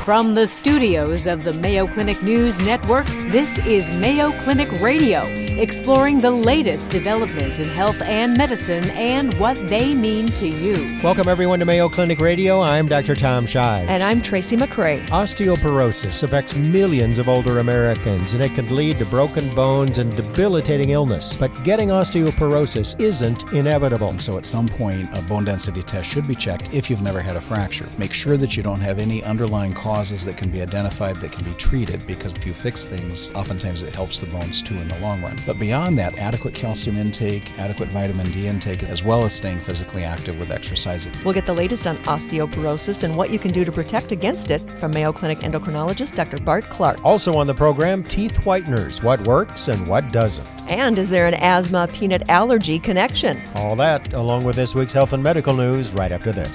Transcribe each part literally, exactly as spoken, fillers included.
From the studios of the Mayo Clinic News Network, this is Mayo Clinic Radio, exploring the latest developments in health and medicine and what they mean to you. Welcome, everyone, to Mayo Clinic Radio. I'm Doctor Tom Shive. And I'm Tracy McCray. Osteoporosis affects millions of older Americans, and it can lead to broken bones and debilitating illness. But getting osteoporosis isn't inevitable. And so at some point, a bone density test should be checked if you've never had a fracture. Make sure that you don't have any underlying causes that can be identified that can be treated, because if you fix things, oftentimes it helps the bones too in the long run. But beyond that, adequate calcium intake, adequate vitamin D intake, as well as staying physically active with exercise. We'll get the latest on osteoporosis and what you can do to protect against it from Mayo Clinic endocrinologist Doctor Bart Clark. Also on the program, teeth whiteners, what works and what doesn't. And is there an asthma peanut allergy connection? All that, along with this week's health and medical news, right after this.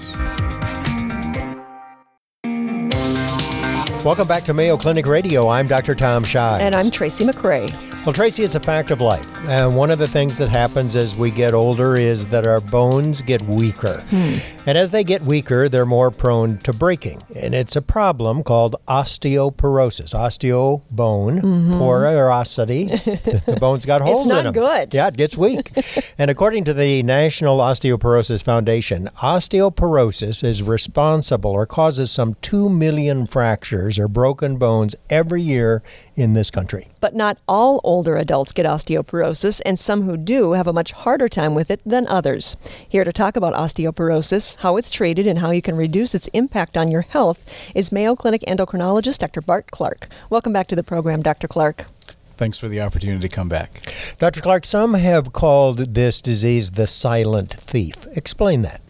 Welcome back to Mayo Clinic Radio. I'm Doctor Tom Shive. And I'm Tracy McCray. Well, Tracy, it's a fact of life. And one of the things that happens as we get older is that our bones get weaker. Hmm. And as they get weaker, they're more prone to breaking. And it's a problem called osteoporosis. Osteo, bone, mm-hmm. porosity. The bones got holes in them. It's not good. Yeah, it gets weak. And according to the National Osteoporosis Foundation, osteoporosis is responsible or causes some two million fractures or broken bones every year in this country. But not all older adults get osteoporosis, and some who do have a much harder time with it than others. Here to talk about osteoporosis, how it's treated, and how you can reduce its impact on your health is Mayo Clinic endocrinologist Doctor Bart Clark. Welcome back to the program, Doctor Clark. Thanks for the opportunity to come back. Doctor Clark, some have called this disease the silent thief. Explain that.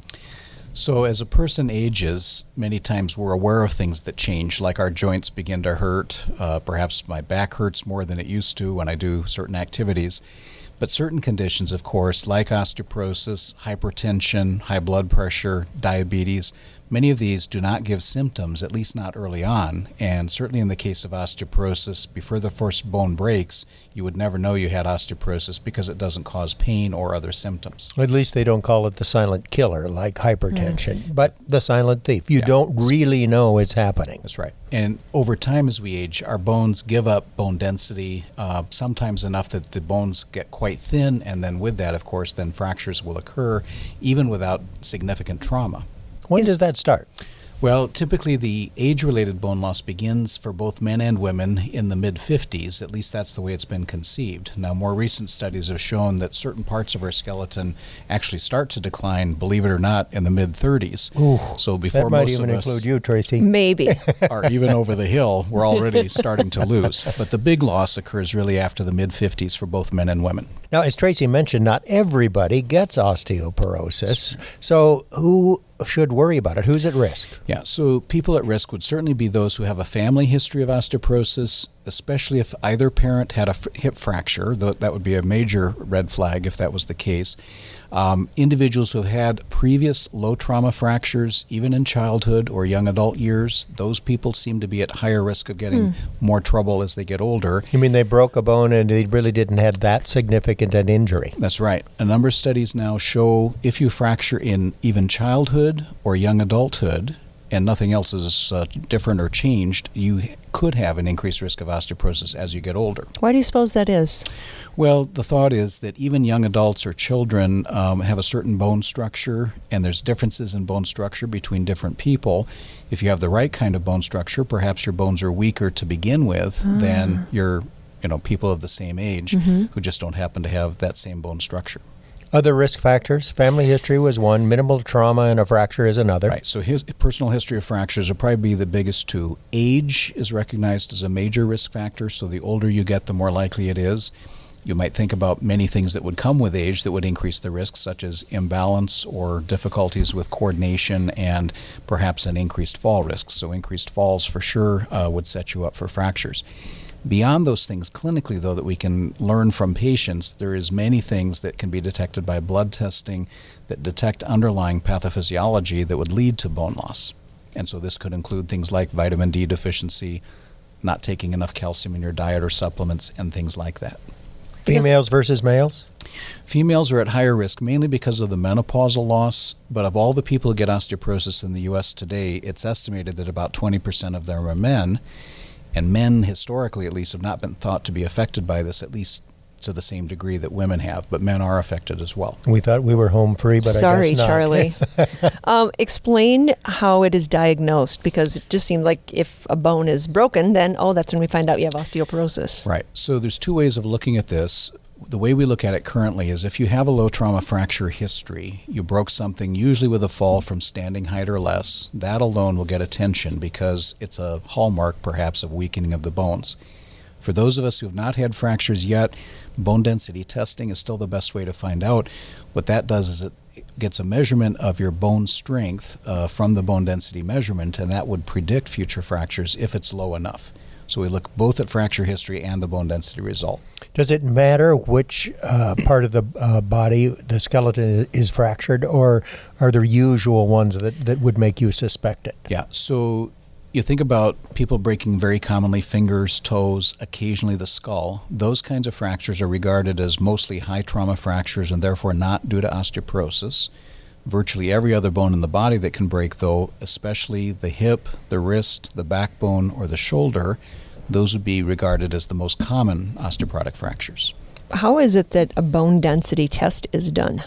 So as a person ages, many times we're aware of things that change, like our joints begin to hurt. Uh, perhaps my back hurts more than it used to when I do certain activities. But certain conditions, of course, like osteoporosis, hypertension, high blood pressure, diabetes, many of these do not give symptoms, at least not early on. And certainly in the case of osteoporosis, before the first bone breaks, you would never know you had osteoporosis because it doesn't cause pain or other symptoms. At least they don't call it the silent killer like hypertension, mm. but the silent thief. You yeah. don't really know it's happening. That's right. And over time as we age, our bones give up bone density, uh, sometimes enough that the bones get quite thin, and then with that, of course, then fractures will occur, even without significant trauma. When does that start? Well, typically the age-related bone loss begins for both men and women in the mid-fifties. At least that's the way it's been conceived. Now, more recent studies have shown that certain parts of our skeleton actually start to decline, believe it or not, in the mid-thirties. Ooh, so before that might most even of us include you, Tracy. Maybe. are even over the hill, we're already starting to lose. But the big loss occurs really after the mid-fifties for both men and women. Now, as Tracy mentioned, not everybody gets osteoporosis. So who should worry about it? Who's at risk? Yeah, so people at risk would certainly be those who have a family history of osteoporosis, especially if either parent had a f- hip fracture. That would be a major red flag if that was the case. Um, individuals who have had previous low trauma fractures, even in childhood or young adult years, those people seem to be at higher risk of getting mm. more trouble as they get older. You mean they broke a bone and they really didn't have that significant an injury? That's right. A number of studies now show if you fracture in even childhood or young adulthood, and nothing else is uh, different or changed, you could have an increased risk of osteoporosis as you get older. Why do you suppose that is? Well, the thought is that even young adults or children um, have a certain bone structure, and there's differences in bone structure between different people. If you have the right kind of bone structure, perhaps your bones are weaker to begin with ah. than your, you know, people of the same age mm-hmm. who just don't happen to have that same bone structure. Other risk factors, family history was one, minimal trauma and a fracture is another. Right, so his personal history of fractures will probably be the biggest two. Age is recognized as a major risk factor, so the older you get, the more likely it is. You might think about many things that would come with age that would increase the risk, such as imbalance or difficulties with coordination and perhaps an increased fall risk. So increased falls for sure uh, would set you up for fractures. Beyond those things clinically, though, that we can learn from patients, there is many things that can be detected by blood testing that detect underlying pathophysiology that would lead to bone loss. And so this could include things like vitamin D deficiency, not taking enough calcium in your diet or supplements, and things like that. Females versus males? Females are at higher risk mainly because of the menopausal loss, but of all the people who get osteoporosis in the U S today, it's estimated that about twenty percent of them are men, and men, historically at least, have not been thought to be affected by this, at least to the same degree that women have, but men are affected as well. We thought we were home free, but Sorry, I guess not. Charlie. um, explain how it is diagnosed, because it just seems like if a bone is broken, then, oh, that's when we find out you have osteoporosis. Right. So there's two ways of looking at this. The way we look at it currently is if you have a low trauma fracture history, you broke something usually with a fall from standing height or less, that alone will get attention because it's a hallmark perhaps of weakening of the bones. For those of us who have not had fractures yet, bone density testing is still the best way to find out. What that does is it gets a measurement of your bone strength uh, from the bone density measurement, and that would predict future fractures if it's low enough. So we look both at fracture history and the bone density result. Does it matter which uh, part of the uh, body, the skeleton, is, is fractured, or are there usual ones that, that would make you suspect it? Yeah, so you think about people breaking very commonly fingers, toes, occasionally the skull. Those kinds of fractures are regarded as mostly high trauma fractures and therefore not due to osteoporosis. Virtually every other bone in the body that can break, though, especially the hip, the wrist, the backbone, or the shoulder, those would be regarded as the most common osteoporotic fractures. How is it that a bone density test is done?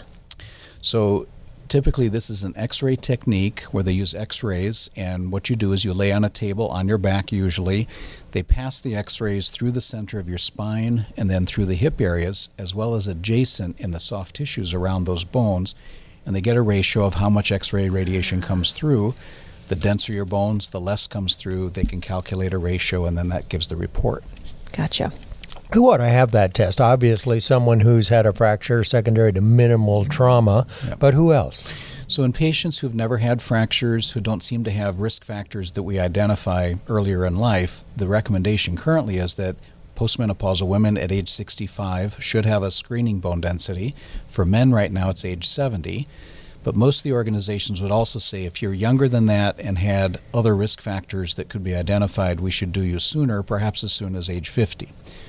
So typically this is an x-ray technique where they use x-rays, and what you do is you lay on a table on your back usually. They pass the x-rays through the center of your spine and then through the hip areas as well as adjacent in the soft tissues around those bones, and they get a ratio of how much x-ray radiation comes through. The denser your bones, the less comes through. They can calculate a ratio, and then that gives the report. Gotcha. Who ought to have that test? Obviously, someone who's had a fracture secondary to minimal trauma, Yep. but who else? So in patients who've never had fractures, who don't seem to have risk factors that we identify earlier in life, the recommendation currently is that postmenopausal women at age sixty-five should have a screening bone density. For men right now, it's age seventy. But most of the organizations would also say if you're younger than that and had other risk factors that could be identified, we should do you sooner, perhaps as soon as age fifty.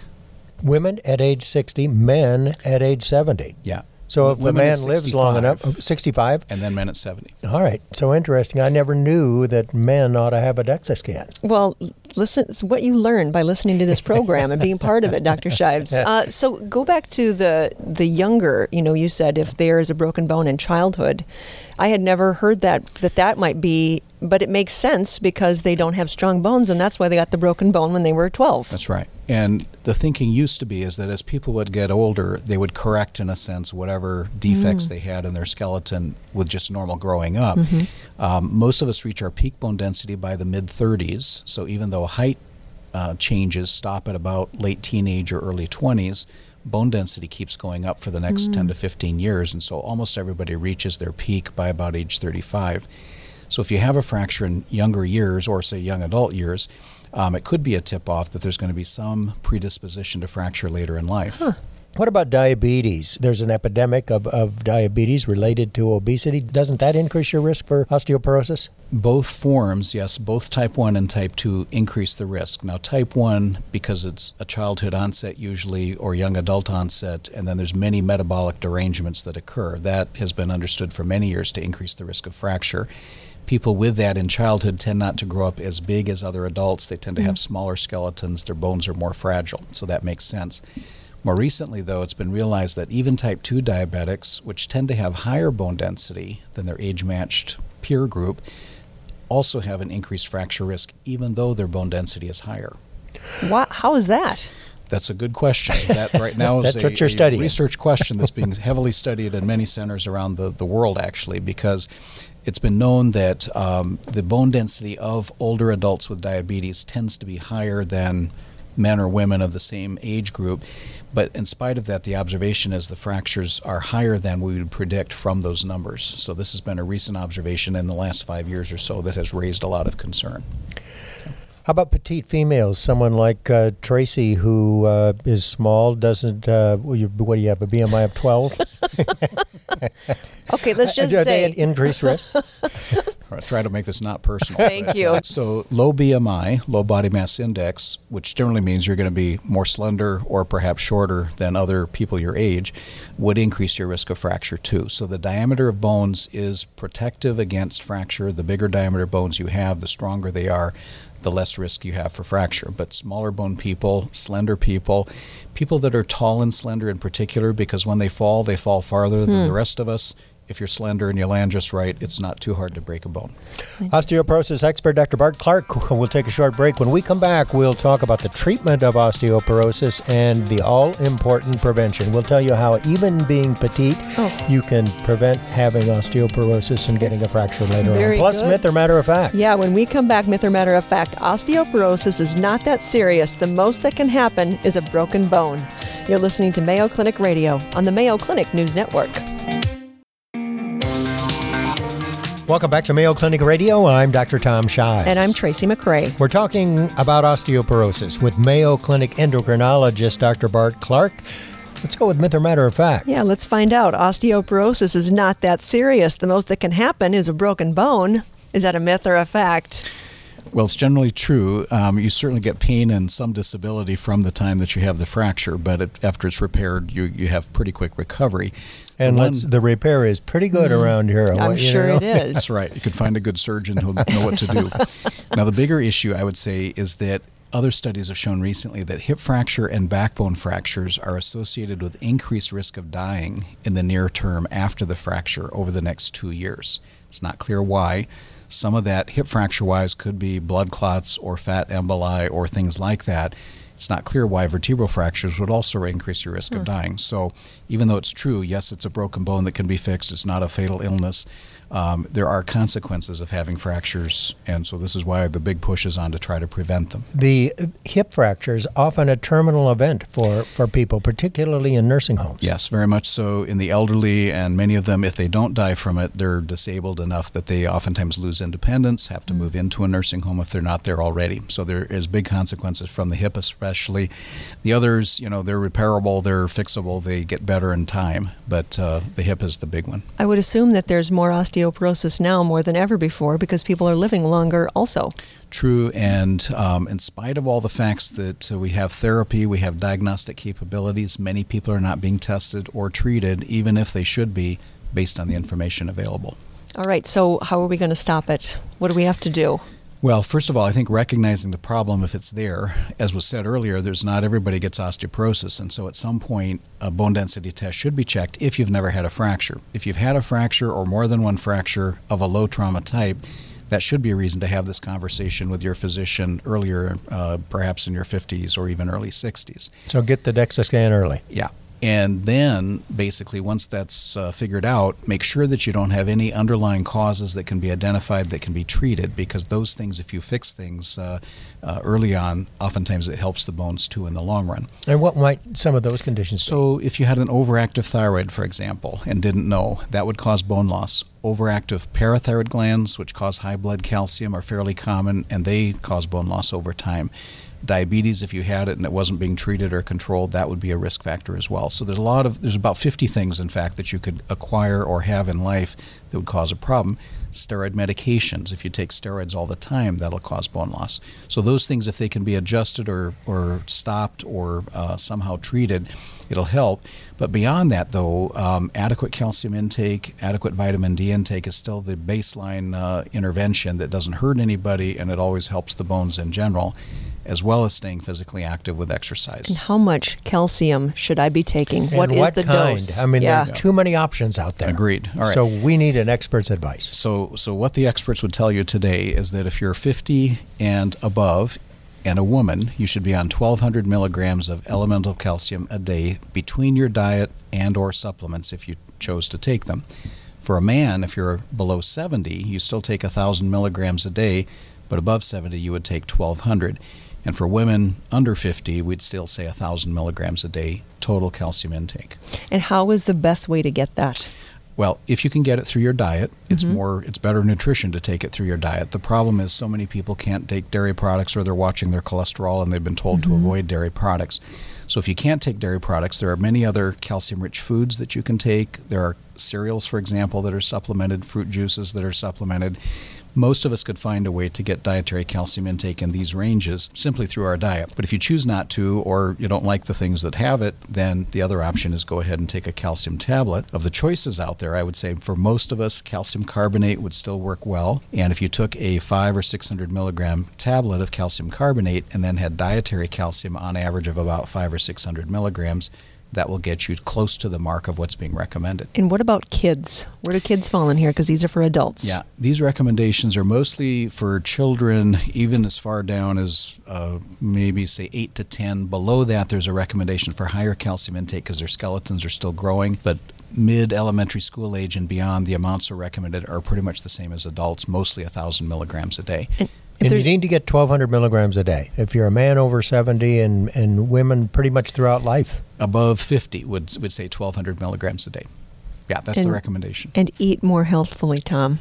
Women at age sixty, men at age seventy. Yeah. So if Women a man at lives long enough, sixty-five? And then men at seventy. All right. So interesting. I never knew that men ought to have a DEXA scan. Well, listen, it's what you learn by listening to this program and being part of it, Doctor Shives. Uh, so go back to the the younger, you know, you said if there is a broken bone in childhood. I had never heard that, that that might be, but it makes sense because they don't have strong bones, and that's why they got the broken bone when they were twelve. That's right. And the thinking used to be is that as people would get older, they would correct, in a sense, whatever defects mm. they had in their skeleton with just normal growing up. Mm-hmm. Um, most of us reach our peak bone density by the mid-thirties, so even though height uh, changes stop at about late teenage or early twenties, bone density keeps going up for the next mm. ten to fifteen years, and so almost everybody reaches their peak by about age thirty-five. So if you have a fracture in younger years, or say young adult years, um, it could be a tip-off that there's going to be some predisposition to fracture later in life. Huh. What about diabetes? There's an epidemic of, of diabetes related to obesity. Doesn't that increase your risk for osteoporosis? Both forms, yes, both type one and type two increase the risk. Now type one, because it's a childhood onset usually, or young adult onset, and then there's many metabolic derangements that occur. That has been understood for many years to increase the risk of fracture. People with that in childhood tend not to grow up as big as other adults. They tend to have smaller skeletons. Their bones are more fragile, so that makes sense. More recently, though, it's been realized that even type two diabetics, which tend to have higher bone density than their age-matched peer group, also have an increased fracture risk, even though their bone density is higher. What? How is that? That's a good question. That right now is that's a, what you're a studying. research question that's being heavily studied in many centers around the, the world, actually, because it's been known that um, the bone density of older adults with diabetes tends to be higher than men or women of the same age group. But in spite of that, the observation is the fractures are higher than we would predict from those numbers. So this has been a recent observation in the last five years or so that has raised a lot of concern. How about petite females? Someone like uh, Tracy, who uh, is small, doesn't, uh, what do you have, a B M I of twelve? Okay, let's just Are say. they at increased risk? I'll try to make this not personal. Thank but, you. Uh, so low B M I, low body mass index, which generally means you're going to be more slender or perhaps shorter than other people your age, would increase your risk of fracture too. So the diameter of bones is protective against fracture. The bigger diameter bones you have, the stronger they are, the less risk you have for fracture. But smaller bone people, slender people, people that are tall and slender in particular, because when they fall, they fall farther than Hmm. the rest of us. If you're slender and you land just right, it's not too hard to break a bone. Osteoporosis expert Doctor Bart Clark. We'll take a short break. When we come back, we'll talk about the treatment of osteoporosis and the all-important prevention. We'll tell you how even being petite, Oh. you can prevent having osteoporosis and getting a fracture later Very on. Plus, good. myth or matter of fact. Yeah, when we come back, myth or matter of fact, osteoporosis is not that serious. The most that can happen is a broken bone. You're listening to Mayo Clinic Radio on the Mayo Clinic News Network. Welcome back to Mayo Clinic Radio. I'm Doctor Tom Shives. And I'm Tracy McRae. We're talking about osteoporosis with Mayo Clinic endocrinologist Doctor Bart Clark. Let's go with myth or matter of fact. Yeah, let's find out. Osteoporosis is not that serious. The most that can happen is a broken bone. Is that a myth or a fact? Well, it's generally true. Um, you certainly get pain and some disability from the time that you have the fracture, but it, after it's repaired, you, you have pretty quick recovery. And the, let's, one, the repair is pretty good Mm-hmm. around here. I I'm want you to sure know. it is. That's right. You could find a good surgeon who'll know what to do. Now, the bigger issue, I would say, is that other studies have shown recently that hip fracture and backbone fractures are associated with increased risk of dying in the near term after the fracture over the next two years. It's not clear why. Some of that hip fracture-wise could be blood clots or fat emboli or things like that. It's not clear why vertebral fractures would also increase your risk Hmm. of dying. So even though it's true, yes, it's a broken bone that can be fixed. It's not a fatal illness. Um, there are consequences of having fractures, and so this is why the big push is on to try to prevent them. The hip fracture is often a terminal event for, for people, particularly in nursing homes. Yes, very much so in the elderly, and many of them, if they don't die from it, they're disabled enough that they oftentimes lose independence, have to move into a nursing home if they're not there already. So there is big consequences from the hip especially. The others, you know, they're repairable, they're fixable, they get better in time, but uh, the hip is the big one. I would assume that there's more osteoporosis now more than ever before because people are living longer also. True, and um, in spite of all the facts that uh, we have therapy, we have diagnostic capabilities, many people are not being tested or treated, even if they should be, based on the information available. All right, so how are we going to stop it? What do we have to do? Well, first of all, I think recognizing the problem if it's there, as was said earlier, there's not everybody gets osteoporosis, and so at some point a bone density test should be checked if you've never had a fracture. If you've had a fracture or more than one fracture of a low trauma type, that should be a reason to have this conversation with your physician earlier, uh, perhaps in your fifties or even early sixties. So get the DEXA scan early. Yeah. And then, basically, once that's uh, figured out, make sure that you don't have any underlying causes that can be identified that can be treated, because those things, if you fix things uh, uh, early on, oftentimes it helps the bones too in the long run. And what might some of those conditions be? So if you had an overactive thyroid, for example, and didn't know, that would cause bone loss. Overactive parathyroid glands, which cause high blood calcium, are fairly common, and they cause bone loss over time. Diabetes, if you had it and it wasn't being treated or controlled, that would be a risk factor as well. So there's a lot of, there's about fifty things, in fact, that you could acquire or have in life that would cause a problem. Steroid medications, if you take steroids all the time, that'll cause bone loss. So those things, if they can be adjusted or, or stopped or uh, somehow treated, it'll help. But beyond that, though, um, adequate calcium intake, adequate vitamin D intake is still the baseline uh, intervention that doesn't hurt anybody, and it always helps the bones in general, as well as staying physically active with exercise. And how much calcium should I be taking? And What is what the kind? dose? I mean, yeah. there are too many options out there. Agreed. All right. So we need an expert's advice. So, so what the experts would tell you today is that if you're fifty and above and a woman, you should be on twelve hundred milligrams of elemental calcium a day between your diet and or supplements if you chose to take them. For a man, if you're below seventy, you still take one thousand milligrams a day, but above seventy, you would take twelve hundred. And for women under fifty, we'd still say one thousand milligrams a day total calcium intake. And how is the best way to get that? Well, if you can get it through your diet, it's Mm-hmm. more, it's better nutrition to take it through your diet. The problem is so many people can't take dairy products, or they're watching their cholesterol and they've been told Mm-hmm. to avoid dairy products. So if you can't take dairy products, there are many other calcium-rich foods that you can take. There are cereals, for example, that are supplemented, fruit juices that are supplemented. Most of us could find a way to get dietary calcium intake in these ranges simply through our diet. But if you choose not to, or you don't like the things that have it, then the other option is go ahead and take a calcium tablet. Of the choices out there, I would say for most of us, calcium carbonate would still work well. And if you took a five or six hundred milligram tablet of calcium carbonate and then had dietary calcium on average of about five or six hundred milligrams, that will get you close to the mark of what's being recommended. And what about kids? Where do kids fall in here? Because these are for adults. Yeah, these recommendations are mostly for children, even as far down as uh, maybe, say, eight to ten. Below that, there's a recommendation for higher calcium intake because their skeletons are still growing. But mid-elementary school age and beyond, the amounts are recommended are pretty much the same as adults, mostly one thousand milligrams a day. And And you need to get twelve hundred milligrams a day if you're a man over seventy, and, and women pretty much throughout life. Above fifty would would say twelve hundred milligrams a day. Yeah, that's and, the recommendation. And eat more healthfully, Tom.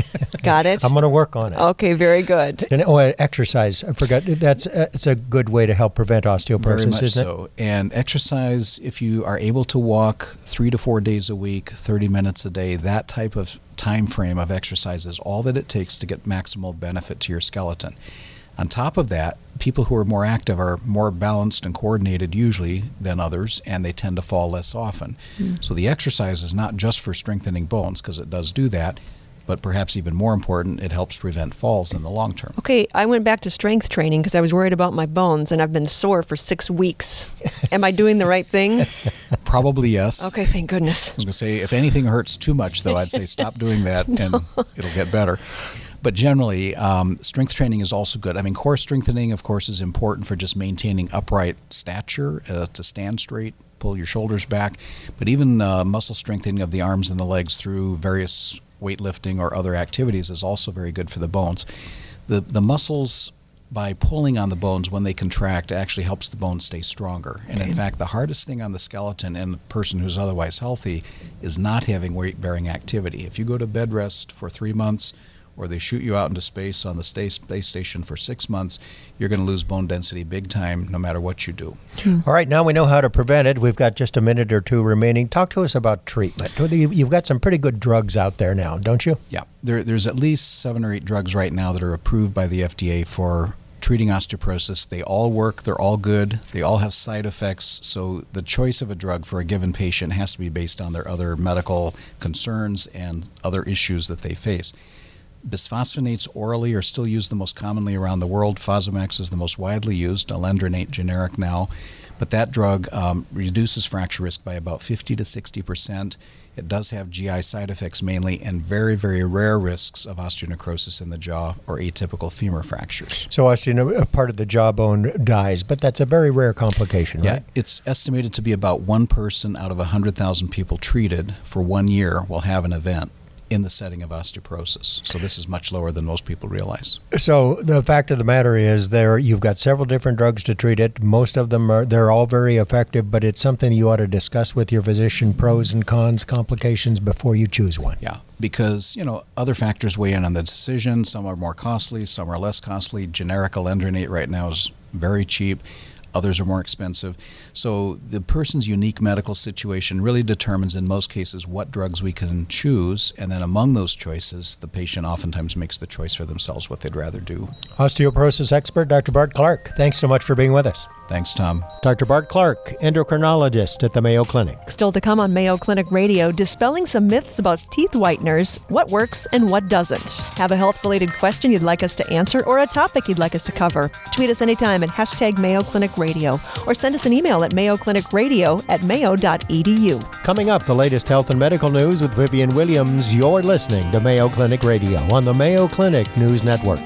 Got it? I'm going to work on it. Okay, very good. And oh, exercise. I forgot. That's uh, it's a good way to help prevent osteoporosis, Very much isn't so. it? And exercise, if you are able to walk three to four days a week, thirty minutes a day, that type of time frame of exercise is all that it takes to get maximal benefit to your skeleton. On top of that, people who are more active are more balanced and coordinated usually than others, and they tend to fall less often. Mm. So the exercise is not just for strengthening bones, because it does do that, but perhaps even more important, it helps prevent falls in the long term. Okay, I went back to strength training because I was worried about my bones, and I've been sore for six weeks. Am I doing the right thing? Probably yes. Okay, thank goodness. I was going to say, if anything hurts too much, though, I'd say stop doing that, and no. It'll get better. But generally, um, strength training is also good. I mean, core strengthening, of course, is important for just maintaining upright stature, uh, to stand straight, pull your shoulders back. But even uh, muscle strengthening of the arms and the legs through various weightlifting or other activities is also very good for the bones. The, the muscles, by pulling on the bones when they contract, actually helps the bones stay stronger. And in fact, the hardest thing on the skeleton in a person who's otherwise healthy is not having weight-bearing activity. If you go to bed rest for three months, or they shoot you out into space on the space station for six months, you're going to lose bone density big time no matter what you do. Hmm. All right, now we know how to prevent it. We've got just a minute or two remaining. Talk to us about treatment. You've got some pretty good drugs out there now, don't you? Yeah, there, there's at least seven or eight drugs right now that are approved by the F D A for treating osteoporosis. They all work, they're all good, they all have side effects, so the choice of a drug for a given patient has to be based on their other medical concerns and other issues that they face. Bisphosphonates orally are still used the most commonly around the world. Fosamax is the most widely used, alendronate generic now. But that drug um, reduces fracture risk by about fifty to sixty percent. It does have G I side effects mainly, and very, very rare risks of osteonecrosis in the jaw or atypical femur fractures. So osteo, a part of the jawbone dies, but that's a very rare complication, yeah, right? It's estimated to be about one person out of one hundred thousand people treated for one year will have an event in the setting of osteoporosis. So this is much lower than most people realize. So the fact of the matter is, there you've got several different drugs to treat it. Most of them are they're all very effective, but it's something you ought to discuss with your physician, pros and cons, complications before you choose one. Yeah, because you know other factors weigh in on the decision. Some are more costly, some are less costly. Generic alendronate right now is very cheap. Others are more expensive. So the person's unique medical situation really determines in most cases what drugs we can choose, and then among those choices, the patient oftentimes makes the choice for themselves what they'd rather do. Osteoporosis expert, Doctor Bart Clark, thanks so much for being with us. Thanks, Tom. Doctor Bart Clark, endocrinologist at the Mayo Clinic. Still to come on Mayo Clinic Radio, dispelling some myths about teeth whiteners, what works and what doesn't. Have a health-related question you'd like us to answer or a topic you'd like us to cover? Tweet us anytime at hashtag Mayo Clinic Radio or send us an email at mayo clinic radio at mayo dot e d u. Coming up, the latest health and medical news with Vivian Williams. You're listening to Mayo Clinic Radio on the Mayo Clinic News Network.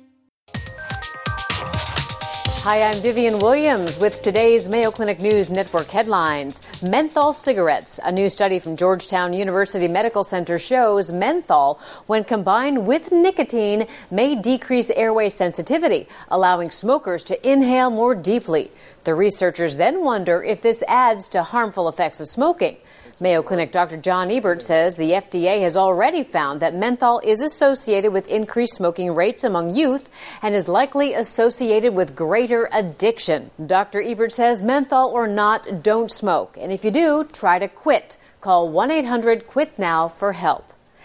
Hi, I'm Vivian Williams with today's Mayo Clinic News Network headlines. Menthol cigarettes. A new study from Georgetown University Medical Center shows menthol, when combined with nicotine, may decrease airway sensitivity, allowing smokers to inhale more deeply. The researchers then wonder if this adds to harmful effects of smoking. Mayo Clinic Doctor John Ebert says the F D A has already found that menthol is associated with increased smoking rates among youth and is likely associated with greater addiction. Doctor Ebert says menthol or not, don't smoke. And if you do, try to quit. Call one eight hundred quit now for help.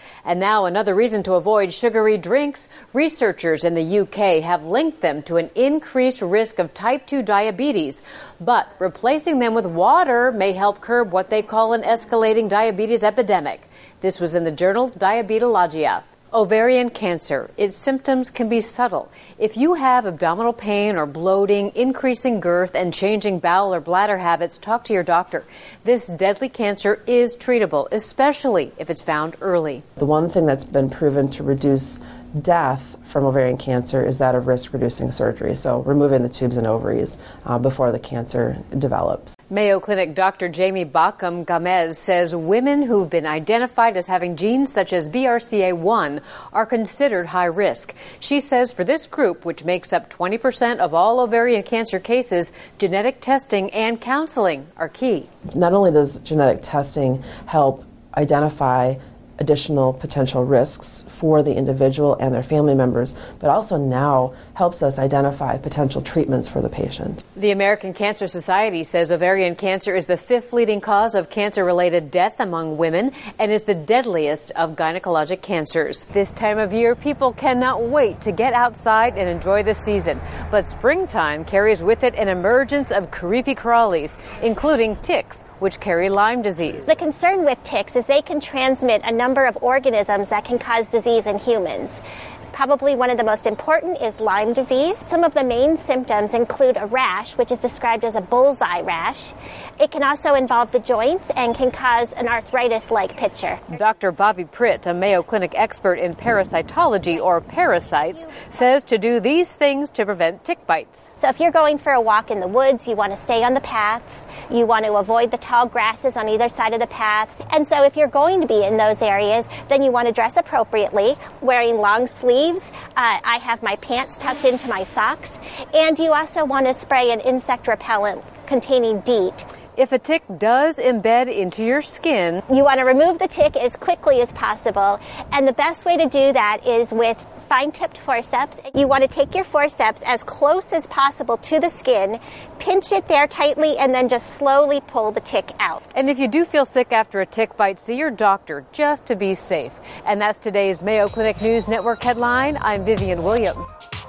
And now another reason to avoid sugary drinks. Researchers in the U K have linked them to an increased risk of type two diabetes. But replacing them with water may help curb what they call an escalating diabetes epidemic. This was in the journal Diabetologia. Ovarian cancer. Its symptoms can be subtle. If you have abdominal pain or bloating, increasing girth, and changing bowel or bladder habits, talk to your doctor. This deadly cancer is treatable, especially if it's found early. The one thing that's been proven to reduce death from ovarian cancer is that of risk-reducing surgery, so removing the tubes and ovaries uh, before the cancer develops. Mayo Clinic Doctor Jamie Bacum Gamez says women who've been identified as having genes such as B R C A one are considered high risk. She says for this group, which makes up twenty percent of all ovarian cancer cases, genetic testing and counseling are key. Not only does genetic testing help identify additional potential risks for the individual and their family members, but also now helps us identify potential treatments for the patient. The American Cancer Society says ovarian cancer is the fifth leading cause of cancer-related death among women and is the deadliest of gynecologic cancers. This time of year, people cannot wait to get outside and enjoy the season. But springtime carries with it an emergence of creepy crawlies, including ticks, which carry Lyme disease. The concern with ticks is they can transmit a number of organisms that can cause disease in humans. Probably one of the most important is Lyme disease. Some of the main symptoms include a rash, which is described as a bullseye rash. It can also involve the joints and can cause an arthritis-like picture. Doctor Bobby Pritt, a Mayo Clinic expert in parasitology or parasites, says to do these things to prevent tick bites. So if you're going for a walk in the woods, you want to stay on the paths. You want to avoid the tall grasses on either side of the paths. And so if you're going to be in those areas, then you want to dress appropriately, wearing long sleeves. Uh, I have my pants tucked into my socks. And you also want to spray an insect repellent containing DEET. If a tick does embed into your skin, you want to remove the tick as quickly as possible. And the best way to do that is with fine-tipped forceps. You want to take your forceps as close as possible to the skin, pinch it there tightly, and then just slowly pull the tick out. And if you do feel sick after a tick bite, see your doctor just to be safe. And that's today's Mayo Clinic News Network headline. I'm Vivian Williams.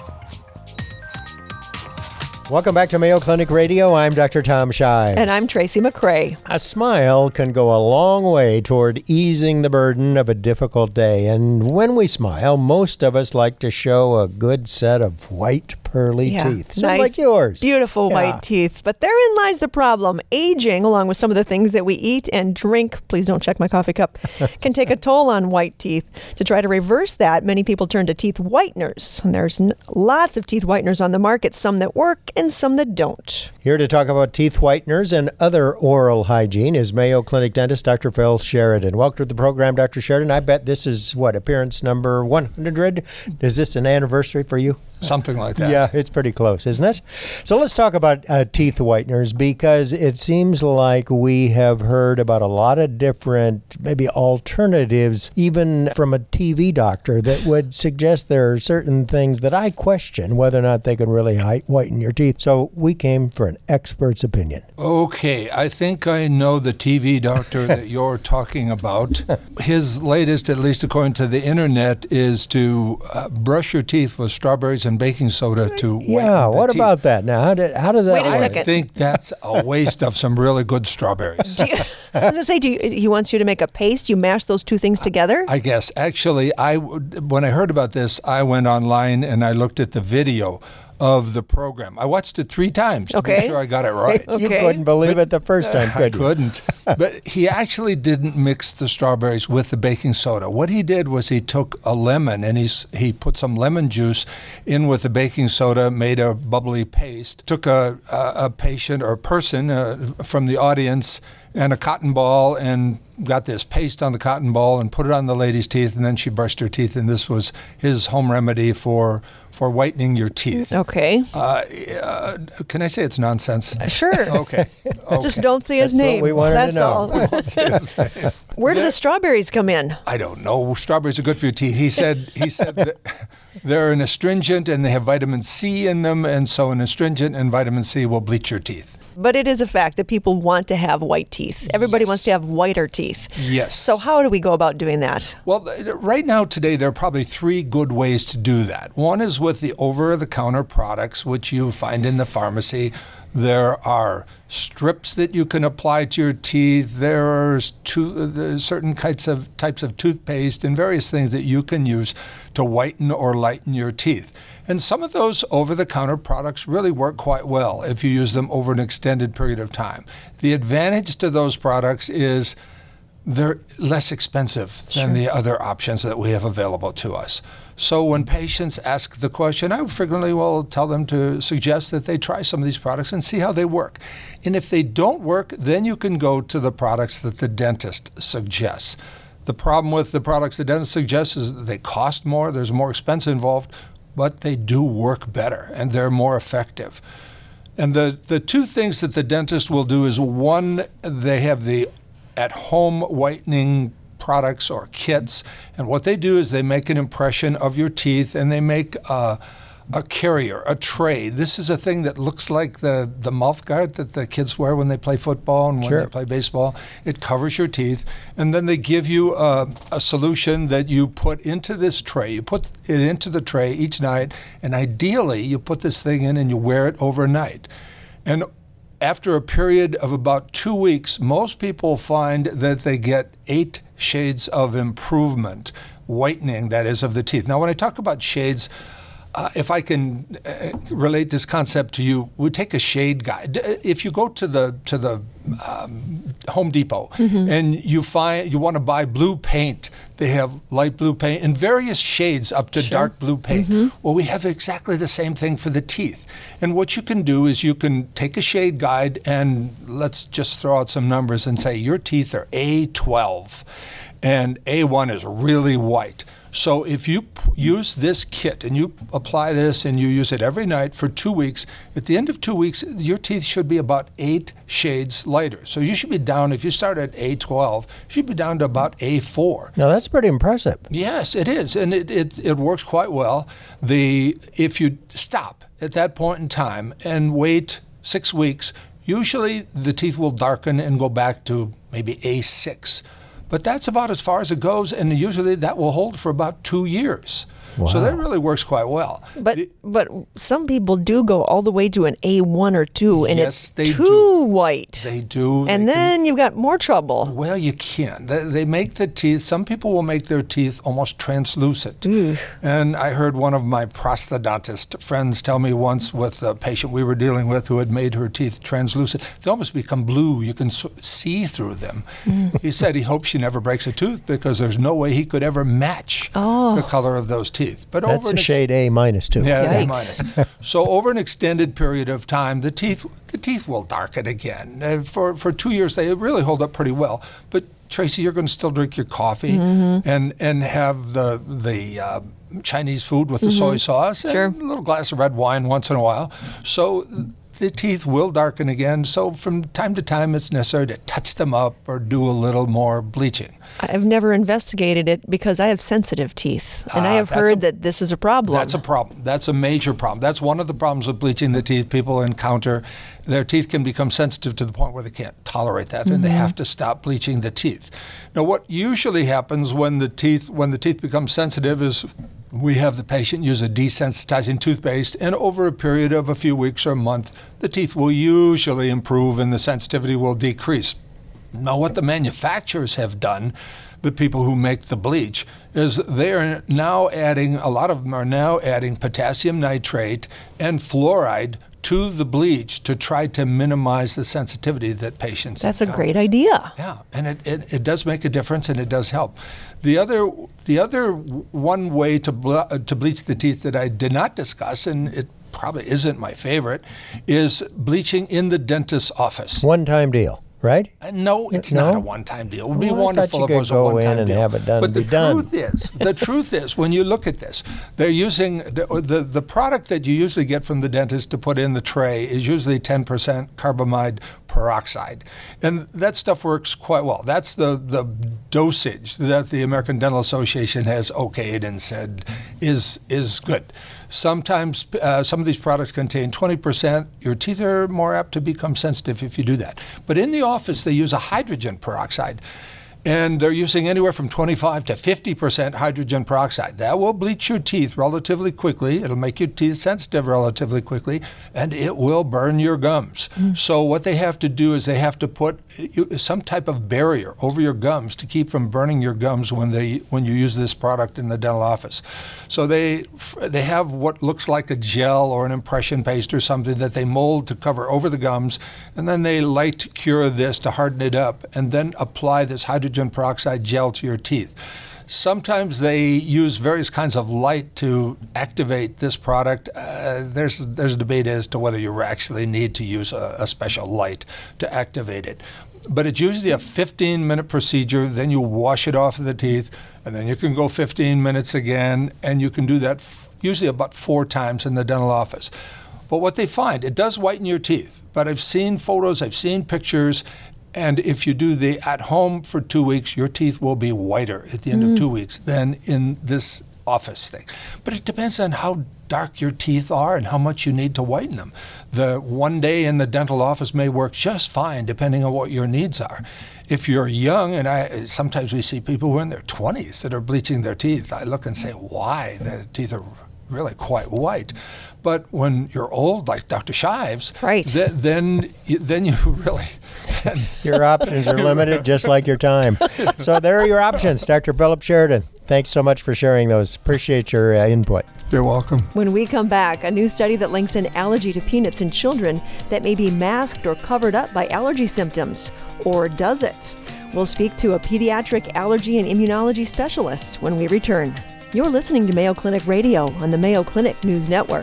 Welcome back to Mayo Clinic Radio. I'm Doctor Tom Shives. And I'm Tracy McCray. A smile can go a long way toward easing the burden of a difficult day. And when we smile, most of us like to show a good set of white, pearly yeah, teeth. Sort nice, of like yours. Beautiful yeah. white teeth. But therein lies the problem. Aging, along with some of the things that we eat and drink, please don't check my coffee cup, can take a toll on white teeth. To try to reverse that, many people turn to teeth whiteners. And there's n- lots of teeth whiteners on the market, some that work and some that don't. Here to talk about teeth whiteners and other oral hygiene is Mayo Clinic dentist Doctor Phil Sheridan. Welcome to the program, Doctor Sheridan. I bet this is, what, appearance number one hundred? Is this an anniversary for you? Something like that. Yeah, it's pretty close, isn't it? So let's talk about uh, teeth whiteners, because it seems like we have heard about a lot of different, maybe alternatives, even from a T V doctor, that would suggest there are certain things that I question whether or not they can really hi- whiten your teeth. So we came for an expert's opinion. Okay, I think I know the T V doctor that you're talking about. His latest, at least according to the internet, is to uh, brush your teeth with strawberries and baking soda to whiten Yeah, the what teeth. about that now? How, did, how does that Wait a work? I second. think that's a waste of some really good strawberries. Do you, I was going to say, do you, he wants you to make a paste. You mash those two things together? I guess. Actually, I, when I heard about this, I went online and I looked at the video of the program. I watched it three times to Okay. make sure I got it right. You Okay. couldn't believe it the first time, I could you? couldn't. But he actually didn't mix the strawberries with the baking soda. What he did was he took a lemon and he's, he put some lemon juice in with the baking soda, made a bubbly paste, took a, a, a patient or person uh, from the audience and a cotton ball and got this paste on the cotton ball and put it on the lady's teeth, and then she brushed her teeth, and this was his home remedy for for whitening your teeth. Okay. Uh, uh, can I say it's nonsense? Sure. Okay. okay. Just don't say his That's what name. we wanted to That's know. all. Where do the strawberries come in? I don't know. Strawberries are good for your teeth. He said he said that they're an astringent and they have vitamin C in them, and so an astringent and vitamin C will bleach your teeth. But it is a fact that people want to have white teeth. Everybody Yes. wants to have whiter teeth. Yes. So how do we go about doing that? Well, th- right now, today, there are probably three good ways to do that. One is with the over-the-counter products, which you find in the pharmacy. There are strips that you can apply to your teeth. There are to, there's certain types of types of toothpaste and various things that you can use to whiten or lighten your teeth. And some of those over-the-counter products really work quite well if you use them over an extended period of time. The advantage to those products is they're less expensive than the other options that we have available to us. So when patients ask the question, I frequently will tell them to suggest that they try some of these products and see how they work. And if they don't work, then you can go to the products that the dentist suggests. The problem with the products the dentist suggests is that they cost more, there's more expense involved, but they do work better and they're more effective. And the, the two things that the dentist will do is, one, they have the at-home whitening products or kits, and what they do is they make an impression of your teeth and they make a, a carrier, a tray. This is a thing that looks like the, the mouth guard that the kids wear when they play football and when Sure. they play baseball. It covers your teeth, and then they give you a, a solution that you put into this tray. You put it into the tray each night, and ideally you put this thing in and you wear it overnight. And after a period of about two weeks, most people find that they get eight shades of improvement, whitening, that is, of the teeth. Now, when I talk about shades, uh, if I can uh, relate this concept to you, we take a shade guide. If you go to the to the um, Home Depot and you find you want to buy blue paint, they have light blue paint in various shades up to dark blue paint. Well, we have exactly the same thing for the teeth. And what you can do is you can take a shade guide and let's just throw out some numbers and say your teeth are A twelve and A one is really white. So if you p- use this kit and you apply this and you use it every night for two weeks, at the end of two weeks, your teeth should be about eight shades lighter. So you should be down, if you start at A twelve, you should be down to about A four. Now, that's pretty impressive. Yes, it is, and it, it, it works quite well. The if you stop at that point in time and wait six weeks, usually the teeth will darken and go back to maybe A six. But that's about as far as it goes, and usually that will hold for about two years. Wow. So that really works quite well. But The- but some people do go all the way to an A one or two, and Yes, it's they too do. white. They do. and they then can, you've got more trouble. well, you can. They, they make the teeth. Some people will make their teeth almost translucent. And I heard one of my prosthodontist friends tell me once with a patient we were dealing with who had made her teeth translucent, they almost become blue. You can s- see through them. He said he hopes she never breaks a tooth because there's no way he could ever match Oh. the color of those teeth. But That's over a an ex- shade A minus two. Yeah, A Yikes. minus. So over an extended period of time, the teeth the teeth will darken again. Uh, for for two years, they really hold up pretty well. But Tracy, you're going to still drink your coffee and and have the the uh, Chinese food with the soy sauce Sure. and a little glass of red wine once in a while. So the teeth will darken again. So from time to time, it's necessary to touch them up or do a little more bleaching. I've never investigated it because I have sensitive teeth, and I Ah, have that's heard a- that this is a problem. That's a problem. That's a major problem. That's one of the problems with bleaching the teeth people encounter. Their teeth can become sensitive to the point where they can't tolerate that, and they have to stop bleaching the teeth. Now, what usually happens when the teeth when the teeth become sensitive is we have the patient use a desensitizing toothpaste, and over a period of a few weeks or a month, the teeth will usually improve and the sensitivity will decrease. Now, what the manufacturers have done, the people who make the bleach, is they are now adding, a lot of them are now adding potassium nitrate and fluoride to the bleach to try to minimize the sensitivity that patients That's a encounter. great idea. Yeah, and it, it, it does make a difference and it does help. The other the other one way to ble- uh, to bleach the teeth that I did not discuss, and it probably isn't my favorite, is bleaching in the dentist's office. One-time deal, right? Uh, No, it's No? not a one-time deal. It would be Well, I thought wonderful you if it could was a go in one-time and deal. have it done but and the be done. truth is, the truth is, when you look at this, they're using the, the the product that you usually get from the dentist to put in the tray is usually ten percent carbamide peroxide, and that stuff works quite well. That's the the dosage that the American Dental Association has okayed and said is is good. Sometimes uh, some of these products contain twenty percent. Your teeth are more apt to become sensitive if you do that. But in the office, they use a hydrogen peroxide. And they're using anywhere from twenty-five to fifty percent hydrogen peroxide. That will bleach your teeth relatively quickly. It'll make your teeth sensitive relatively quickly, and it will burn your gums. Mm. So what they have to do is they have to put some type of barrier over your gums to keep from burning your gums when they when you use this product in the dental office. So they they have what looks like a gel or an impression paste or something that they mold to cover over the gums, and then they light cure this to harden it up, and then apply this hydrogen peroxide gel to your teeth. Sometimes they use various kinds of light to activate this product. Uh, there's there's a debate as to whether you actually need to use a, a special light to activate it. But it's usually a fifteen minute procedure. Then you wash it off of the teeth, and then you can go fifteen minutes again, and you can do that f- usually about four times in the dental office. But what they find, it does whiten your teeth. But I've seen photos, I've seen pictures, and if you do the at home for two weeks, your teeth will be whiter at the end mm. of two weeks than in this office thing. But it depends on how dark your teeth are and how much you need to whiten them. The one day in the dental office may work just fine depending on what your needs are. If you're young, and I sometimes we see people who are in their twenties that are bleaching their teeth, I look and say, why? Their teeth are really quite white. But when you're old, like Doctor Shives, right. th- then then you really... Then your options are limited, just like your time. So there are your options. Doctor Philip Sheridan, thanks so much for sharing those. Appreciate your uh, input. You're welcome. When we come back, a new study that links an allergy to peanuts in children that may be masked or covered up by allergy symptoms. Or does it? We'll speak to a pediatric allergy and immunology specialist when we return. You're listening to Mayo Clinic Radio on the Mayo Clinic News Network.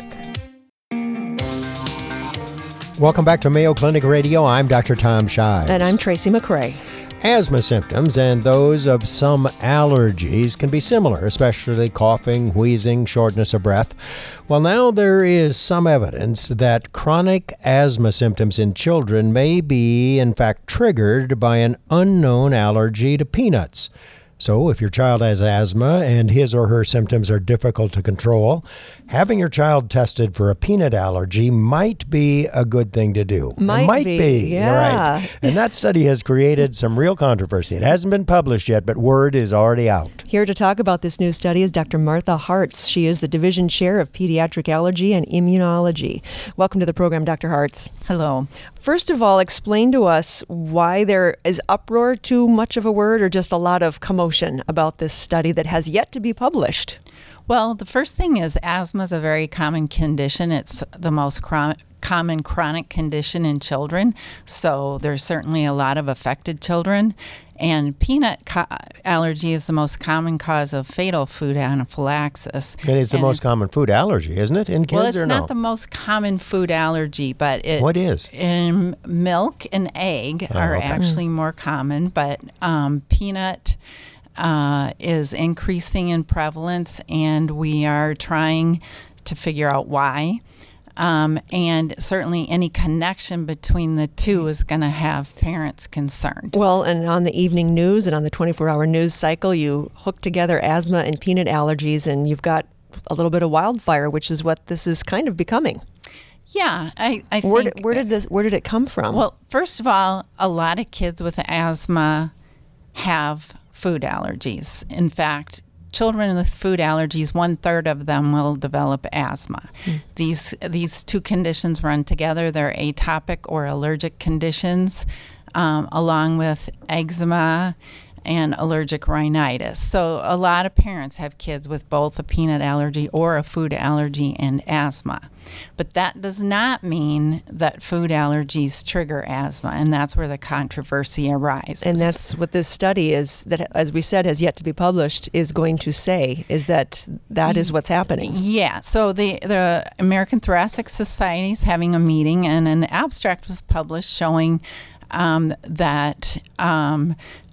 Welcome back to Mayo Clinic Radio. I'm Doctor Tom Shives. And I'm Tracy McCray. Asthma symptoms and those of some allergies can be similar, especially coughing, wheezing, shortness of breath. Well, now there is some evidence that chronic asthma symptoms in children may be, in fact, triggered by an unknown allergy to peanuts. So if your child has asthma and his or her symptoms are difficult to control, having your child tested for a peanut allergy might be a good thing to do. Might, it might be, be. yeah. Right. And that study has created some real controversy. It hasn't been published yet, but word is already out. Here to talk about this new study is Doctor Martha Hartz. She is the Division Chair of Pediatric Allergy and Immunology. Welcome to the program, Doctor Hartz. Hello. First of all, explain to us why there is uproar too much of a word or just a lot of commotion about this study that has yet to be published. Well, the first thing is asthma is a very common condition. It's the most chron- common chronic condition in children. So there's certainly a lot of affected children. And peanut co- allergy is the most common cause of fatal food anaphylaxis. And it's the and most it's, common food allergy, isn't it, in kids well, it's or no? not the most common food allergy, but it... What is? In milk and egg Oh, are okay. actually more common, but um, peanut... Uh, is increasing in prevalence, and we are trying to figure out why. Um, and certainly any connection between the two is going to have parents concerned. Well, and on the evening news and on the twenty-four hour news cycle, you hook together asthma and peanut allergies, and you've got a little bit of wildfire, which is what this is kind of becoming. Yeah, I, I Where think... did, where did this? Where did it come from? Well, first of all, a lot of kids with asthma have food allergies. In fact, children with food allergies, one third of them will develop asthma. Mm. These these two conditions run together. They're atopic or allergic conditions, um, along with eczema and allergic rhinitis. So a lot of parents have kids with both a peanut allergy or a food allergy and asthma. But that does not mean that food allergies trigger asthma, and that's where the controversy arises. And that's what this study is, that, as we said, has yet to be published, is going to say, is that that is what's happening. Yeah. So the, the American Thoracic Society is having a meeting, and an abstract was published showing um, that um,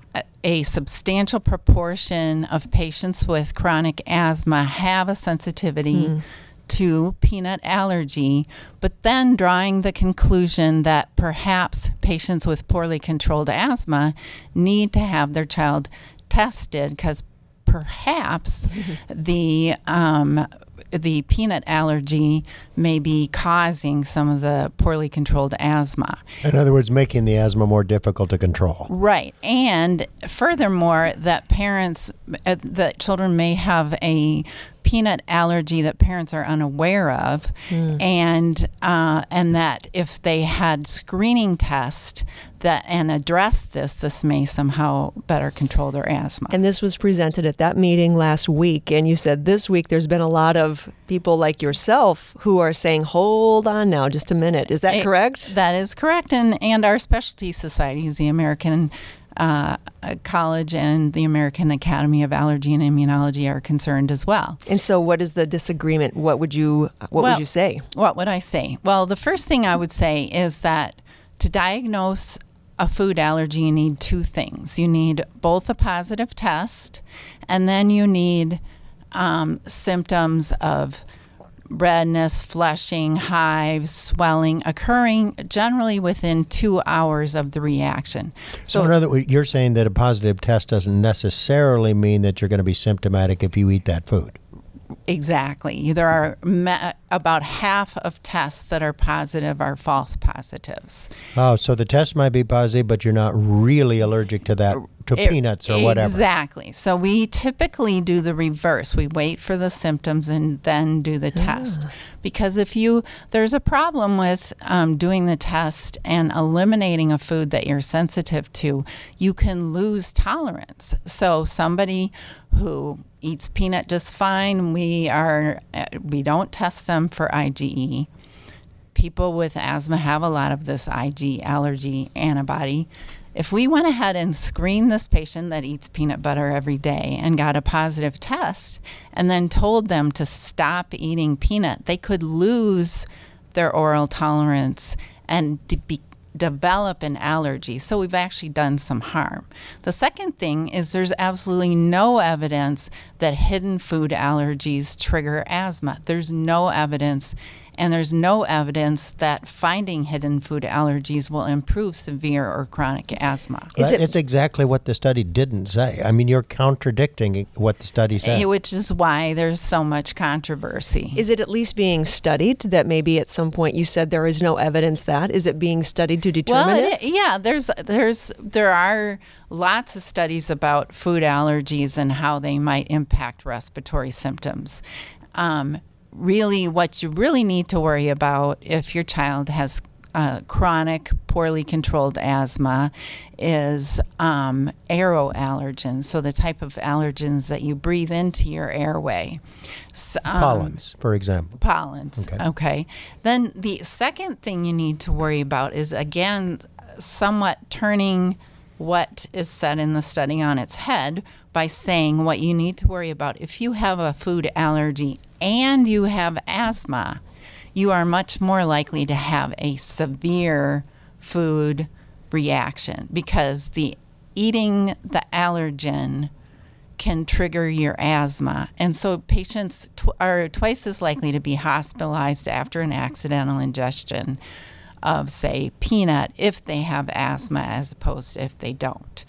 a substantial proportion of patients with chronic asthma have a sensitivity mm. to peanut allergy, but then drawing the conclusion that perhaps patients with poorly controlled asthma need to have their child tested because perhaps the um, the peanut allergy may be causing some of the poorly controlled asthma. In other words, making the asthma more difficult to control. Right. And furthermore, that parents, uh, that children may have a peanut allergy that parents are unaware of, mm. and uh, and that if they had screening tests that and addressed this, this may somehow better control their asthma. And this was presented at that meeting last week, and you said this week there's been a lot of people like yourself who are saying, hold on now, just a minute. Is that it, correct? That is correct, and, and our specialty societies, the American Uh, College and the American Academy of Allergy and Immunology, are concerned as well. And so what is the disagreement? What would you what well, would you say? What would I say? Well, the first thing I would say is that to diagnose a food allergy, you need two things. You need both a positive test, and then you need um, symptoms of redness, flushing, hives, swelling occurring generally within two hours of the reaction. So, so in other words, you're saying that a positive test doesn't necessarily mean that you're going to be symptomatic if you eat that food. Exactly. There are me- about half of tests that are positive are false positives. Oh, so the test might be positive, but you're not really allergic to that, to it, peanuts or whatever. Exactly. So we typically do the reverse. We wait for the symptoms and then do the test. Ah. Because if you, there's a problem with um, doing the test and eliminating a food that you're sensitive to, you can lose tolerance. So somebody who eats peanut just fine, we are we don't test them for I G E. People with asthma have a lot of this I G allergy antibody. If we went ahead and screened this patient that eats peanut butter every day and got a positive test and then told them to stop eating peanut, they could lose their oral tolerance and de- be develop an allergy. So we've actually done some harm. The second thing is there's absolutely no evidence that hidden food allergies trigger asthma. There's no evidence, and there's no evidence that finding hidden food allergies will improve severe or chronic asthma. Is it, it's exactly what the study didn't say. I mean, you're contradicting what the study said. Which is why there's so much controversy. Is it at least being studied that maybe at some point you said there is no evidence that? Is it being studied to determine well, it? it? Yeah, there's there's there are lots of studies about food allergies and how they might impact respiratory symptoms. Um, Really, what you really need to worry about if your child has uh, chronic, poorly controlled asthma is um, aeroallergens, so the type of allergens that you breathe into your airway. So, um, pollens, for example. Pollens, okay. okay. Then the second thing you need to worry about is, again, somewhat turning what is said in the study on its head by saying what you need to worry about. If you have a food allergy and you have asthma, you are much more likely to have a severe food reaction because the eating the allergen can trigger your asthma. And so patients tw- are twice as likely to be hospitalized after an accidental ingestion of, say, peanut if they have asthma as opposed to if they don't.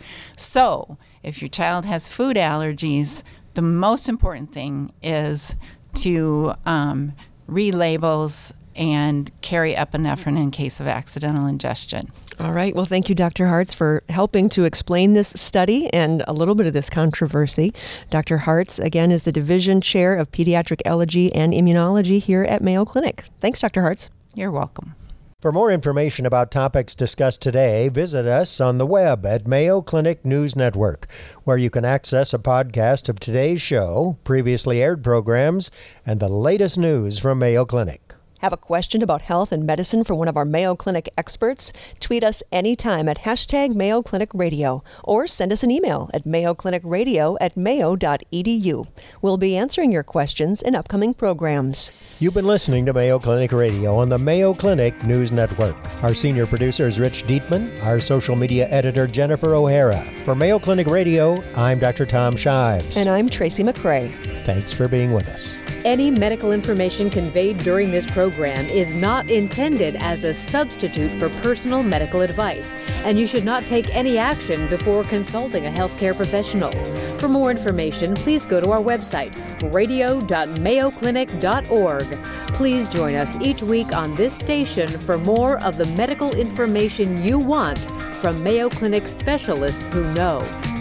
So if your child has food allergies, the most important thing is to um, read labels and carry epinephrine in case of accidental ingestion. All right. Well, thank you, Doctor Hartz, for helping to explain this study and a little bit of this controversy. Doctor Hartz, again, is the Division Chair of Pediatric Allergy and Immunology here at Mayo Clinic. Thanks, Doctor Hartz. You're welcome. For more information about topics discussed today, visit us on the web at Mayo Clinic News Network, where you can access a podcast of today's show, previously aired programs, and the latest news from Mayo Clinic. Have a question about health and medicine for one of our Mayo Clinic experts? Tweet us anytime at hashtag Mayo Clinic Radio or send us an email at mayoclinicradio at mayo dot e d u. We'll be answering your questions in upcoming programs. You've been listening to Mayo Clinic Radio on the Mayo Clinic News Network. Our senior producer is Rich Dietman, our social media editor Jennifer O'Hara. For Mayo Clinic Radio, I'm Doctor Tom Shives. And I'm Tracy McCray. Thanks for being with us. Any medical information conveyed during this program is not intended as a substitute for personal medical advice, and you should not take any action before consulting a healthcare professional. For more information, please go to our website, radio dot mayo clinic dot org. Please join us each week on this station for more of the medical information you want from Mayo Clinic specialists who know.